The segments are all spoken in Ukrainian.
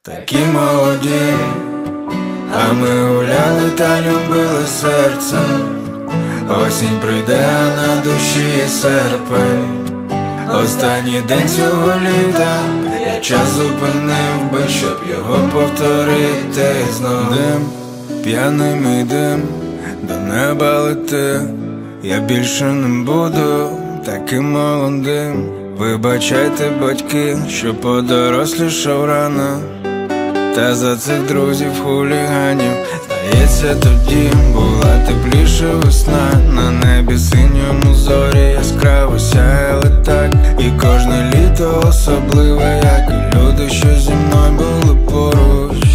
Такі молоді, а ми гуляли та любили серцем. Осінь прийде, а на душі серпень. Останній день цього літа, я час зупинив би, щоб його повторити знов. Дим, п'яний мій дим, до неба лети. Я більше не буду таким молодим. Вибачайте, батьки, що подорослішав рано. Та за цих друзів хуліганів, здається, тоді була тепліша весна. На небі синьому зорі яскраво сяяли так. І кожне літо особливе, як і люди, що зі мною були поруч.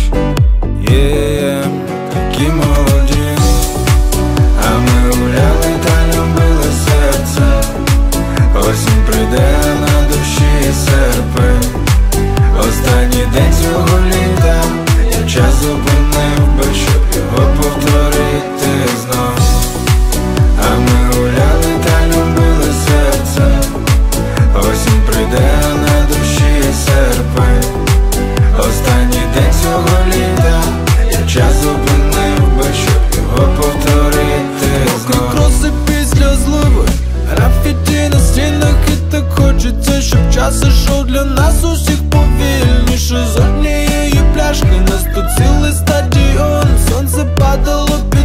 Такі молоді, а ми гуляли та любили серце. Осінь прийде, на душі серпень. Останній день цього літа, я час зупинив би, щоб його повторити знов. А ми гуляли та любили серце. Осінь прийде, на душі серпень. Останній день цього літа, я час зупинив би, щоб його повторити знов. Кроси після зливи, графіті на стінах, і так хочеться, щоб час ішов для нас усіх повільніше. З однієї пляшки нас тут цілий стадіон. Сонце падало